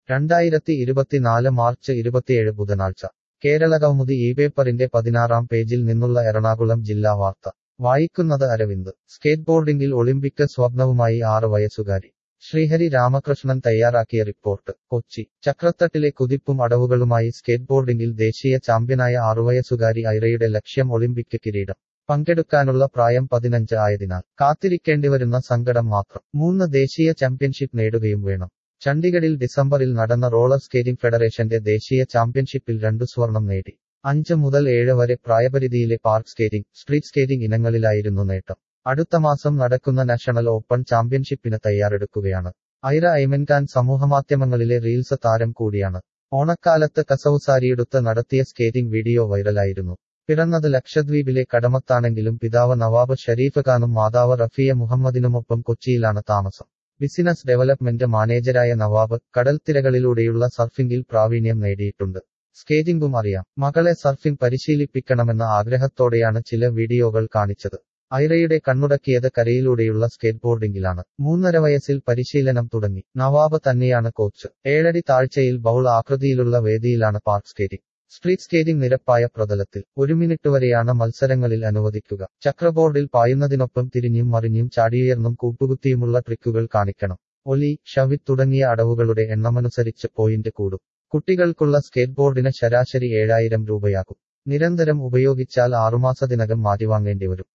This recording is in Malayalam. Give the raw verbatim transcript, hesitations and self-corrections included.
രണ്ടായിരത്തി ഇരുപത്തിനാല് മാർച്ച് ഇരുപത്തിയേഴ് ബുധനാഴ്ച കേരള കൗമുദി ഈ പേപ്പറിന്റെ പതിനാറാം പേജിൽ നിന്നുള്ള എറണാകുളം ജില്ലാ വാർത്ത വായിക്കുന്നത് അരവിന്ദ് സ്കേറ്റ്ബോർഡിംഗിൽ ഒളിമ്പിക് സ്വപ്നവുമായി ആറ് വയസ്സുകാരി ശ്രീഹരി രാമകൃഷ്ണൻ തയ്യാറാക്കിയ റിപ്പോർട്ട് കൊച്ചി ചക്രത്തട്ടിലെ കുതിപ്പും അടവുകളുമായി സ്കേറ്റ്ബോർഡിംഗിൽ ദേശീയ ചാമ്പ്യനായ ആറുവയസ്സുകാരി ഐറയുടെ ലക്ഷ്യം ഒളിമ്പിക് കിരീടം പങ്കെടുക്കാനുള്ള പ്രായം പതിനഞ്ച് ആയതിനാൽ കാത്തിരിക്കേണ്ടിവരുന്ന സങ്കടം മാത്രം മൂന്ന് ദേശീയ ചാമ്പ്യൻഷിപ്പ് നേടുകയും വേണം ചണ്ഡീഗഡിൽ ഡിസംബറിൽ നടന്ന റോളർ സ്കേറ്റിംഗ് ഫെഡറേഷന്റെ ദേശീയ ചാമ്പ്യൻഷിപ്പിൽ രണ്ടു സ്വർണം നേടി അഞ്ച് മുതൽ ഏഴ് വരെ പ്രായപരിധിയിലെ പാർക്ക് സ്കേറ്റിംഗ് സ്ട്രീറ്റ് സ്കേറ്റിംഗ് ഇനങ്ങളിലായിരുന്നു നേട്ടം അടുത്ത മാസം നടക്കുന്ന നാഷണൽ ഓപ്പൺ ചാമ്പ്യൻഷിപ്പിന് തയ്യാറെടുക്കുകയാണ് ഐറ ഐമൻഖാൻ സമൂഹമാധ്യമങ്ങളിലെ റീൽസ് താരം കൂടിയാണ് ഓണക്കാലത്ത് കസവുസാരിയെടുത്ത് നടത്തിയ സ്കേറ്റിംഗ് വീഡിയോ വൈറലായിരുന്നു പിറന്നത് ലക്ഷദ്വീപിലെ കടമത്താണെങ്കിലും പിതാവ് നവാബ് ഷരീഫ് ഖാനും മാതാവ് റഫിയ മുഹമ്മദിനുമൊപ്പം കൊച്ചിയിലാണ് താമസം ബിസിനസ് ഡെവലപ്മെന്റ് മാനേജരായ നവാബ് കടൽത്തിരകളിലൂടെയുള്ള സർഫിംഗിൽ പ്രാവീണ്യം നേടിയിട്ടുണ്ട് സ്കേറ്റിംഗും അറിയാം മകളെ സർഫിംഗ് പരിശീലിപ്പിക്കണമെന്ന ആഗ്രഹത്തോടെയാണ് ചില വീഡിയോകൾ കാണിച്ചത് ഐറയുടെ കണ്ണുടക്കിയത് കരയിലൂടെയുള്ള സ്കേറ്റ്ബോർഡിംഗിലാണ് മൂന്നര വയസ്സിൽ പരിശീലനം തുടങ്ങി നവാബ് തന്നെയാണ് കോച്ച് ഏഴടി താഴ്ചയിൽ ബൗൾ ആകൃതിയിലുള്ള വേദിയിലാണ് പാർക്ക് സ്കേറ്റിംഗ് സ്ട്രീറ്റ് സ്കേറ്റിംഗ് നിരപ്പായ പ്രതലത്തിൽ ഒരു മിനിറ്റ് വരെയാണ് മത്സരങ്ങളിൽ അനുവദിക്കുക ചക്രബോർഡിൽ പായുന്നതിനൊപ്പം തിരിഞ്ഞും മറിഞ്ഞും ചാടിയുയർന്നും കൂട്ടുകുത്തിയുമുള്ള ട്രിക്കുകൾ കാണിക്കണം ഒലി ഷവിറ്റ് തുടങ്ങിയ അടവുകളുടെ എണ്ണമനുസരിച്ച് പോയിന്റ് കൂടും കുട്ടികൾക്കുള്ള സ്കേറ്റ്ബോർഡിന് ശരാശരി ഏഴായിരം രൂപയാകും നിരന്തരം ഉപയോഗിച്ചാൽ ആറുമാസത്തിനകം മാറ്റിവാങ്ങേണ്ടിവരും